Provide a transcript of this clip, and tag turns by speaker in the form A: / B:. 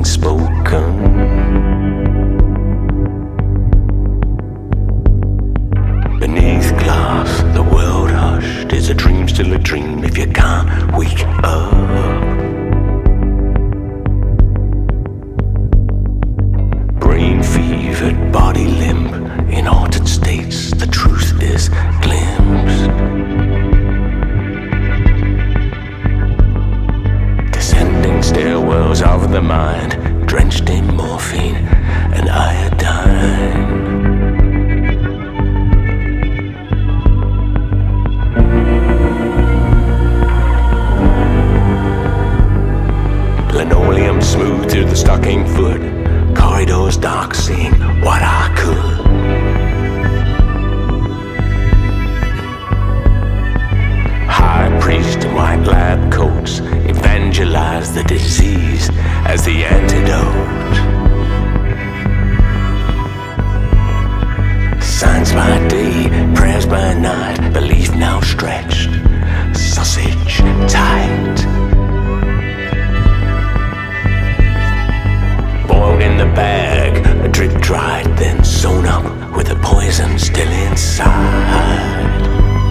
A: nothing spoken. Beneath glass, the world hushed. Is a dream still a dream if you can't wake up? Brain fevered, body limp, in altered states, the truth is glimpsed. Descending stairwells of the mind, drenched in morphine and iodine. Linoleum smooth through the stocking foot, corridors dark, seeing what I could. High priest in white lab coats evangelize the disease as the antidote. Signs by day, prayers by night, belief now stretched, sausage tight. Boiled in the bag, drip dried, then sewn up with the poison still inside.